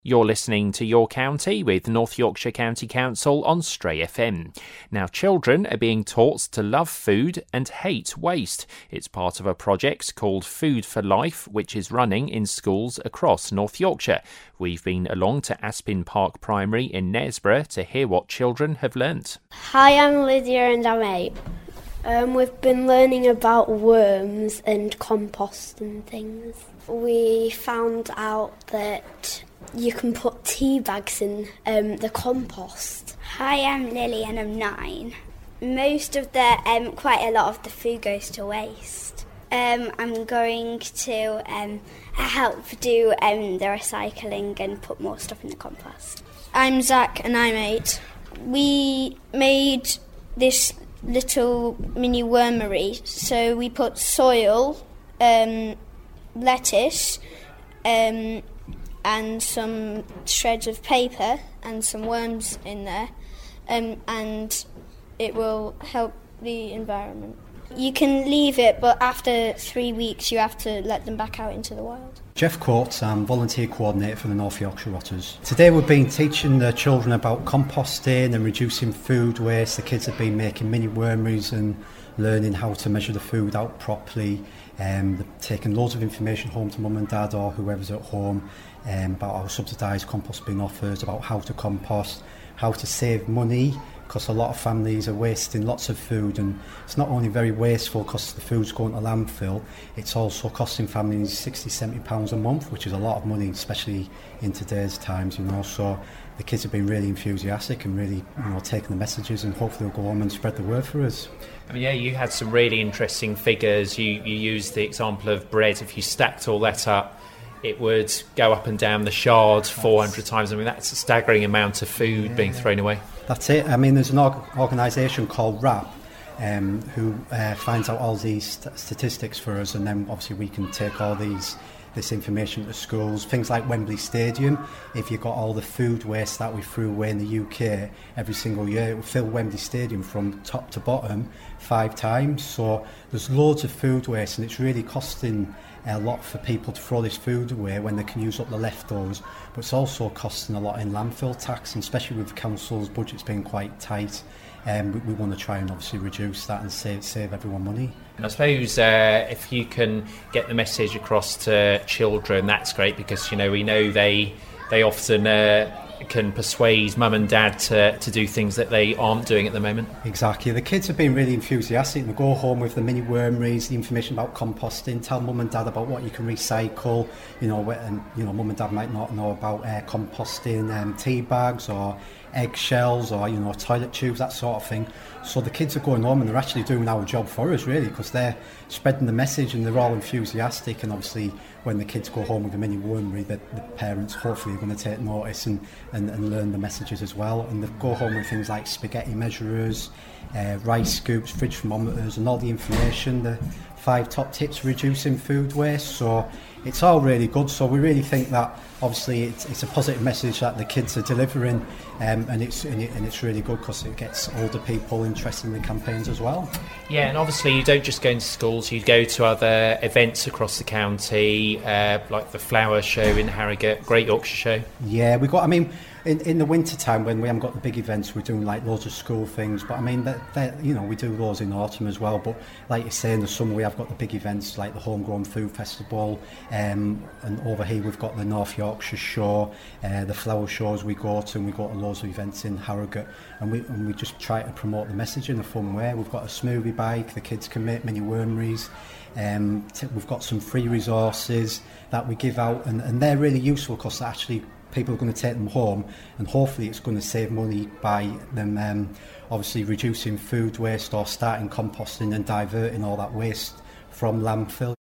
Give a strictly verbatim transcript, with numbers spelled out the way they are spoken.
You're listening to Your County with North Yorkshire County Council on Stray F M. Now, children are being taught to love food and hate waste. It's part of a project called Food for Life, which is running in schools across North Yorkshire. We've been along to Aspin Park Primary in Knaresborough to hear what children have learnt. Hi, I'm Lydia and I'm eight. Um, we've been learning about worms and compost and things. We found out that you can put tea bags in um, the compost. Hi, I'm Lily and I'm nine. Most of the, um, quite a lot of the food goes to waste. Um, I'm going to um, help do um, the recycling and put more stuff in the compost. I'm Zach and I'm eight. We made this little mini wormery, so we put soil, um, lettuce, um, and some shreds of paper and some worms in there, um, and it will help the environment. You can leave it, but after three weeks you have to let them back out into the wild. Jeff Coates, I'm volunteer coordinator for the North Yorkshire Otters. Today we've been teaching the children about composting and reducing food waste. The kids have been making mini wormeries and learning how to measure the food out properly. Um, they're taking loads of information home to mum and dad or whoever's at home um, about our subsidised compost bin offers, about how to compost, how to save money, because a lot of families are wasting lots of food, and it's not only very wasteful because the food's going to landfill, it's also costing families sixty, seventy pounds a month, which is a lot of money, especially in today's times, you know. So the kids have been really enthusiastic and really, you know, taking the messages, and hopefully they'll go on and spread the word for us. I mean, yeah, you had some really interesting figures. You, you used the example of bread. If you stacked all that up, it would go up and down the shard four hundred times. I mean, that's a staggering amount of food yeah, being thrown away. That's it. I mean, there's an org- organisation called RAP um, who uh, finds out all these st- statistics for us, and then obviously we can take all these this information to schools. Things like Wembley Stadium, if you've got all the food waste that we threw away in the U K every single year, it will fill Wembley Stadium from top to bottom five times. So there's loads of food waste, and it's really costing a lot for people to throw this food away when they can use up the leftovers, but it's also costing a lot in landfill tax, and especially with councils' budgets being quite tight. Um, we, we want to try and obviously reduce that and save, save everyone money. And I suppose uh, if you can get the message across to children, that's great, because, you know, we know they they often uh, can persuade mum and dad to, to do things that they aren't doing at the moment. Exactly. The kids have been really enthusiastic. They go home with the mini wormeries, the information about composting, tell mum and dad about what you can recycle. You know, and you know, mum and dad might not know about uh, composting um, tea bags or eggshells or, you know, toilet tubes, that sort of thing. So the kids are going home and they're actually doing our job for us, really, because they're spreading the message and they're all enthusiastic. And obviously when the kids go home with a mini wormery, the, the parents hopefully are going to take notice and, and, and learn the messages as well. And they go home with things like spaghetti measurers, uh, rice scoops, fridge thermometers, and all the information, the five top tips for reducing food waste. So it's all really good. So we really think that obviously it's, it's a positive message that the kids are delivering, um, and it's and, it, and it's really good because it gets older people interested in the campaigns as well. Yeah, and obviously you don't just go into schools, you go to other events across the county, uh, like the Flower Show in Harrogate, Great Yorkshire Show. Yeah, we got, I mean, in, in the winter time when we haven't got the big events, we're doing like loads of school things, but I mean, that, that, you know, we do those in autumn as well. But like you say, in the summer we have got the big events like the Homegrown Food Festival, um, and over here we've got the North Yorkshire Show, uh, the Flower Shows we go to, and we go to loads of events in Harrogate, and we and we just try to promote the message in a fun way. We've got a smoothie bike, the kids can make mini wormeries. Um, t- we've got some free resources that we give out, and, and they're really useful because actually people are going to take them home, and hopefully it's going to save money by them um, obviously reducing food waste or starting composting and diverting all that waste from landfill.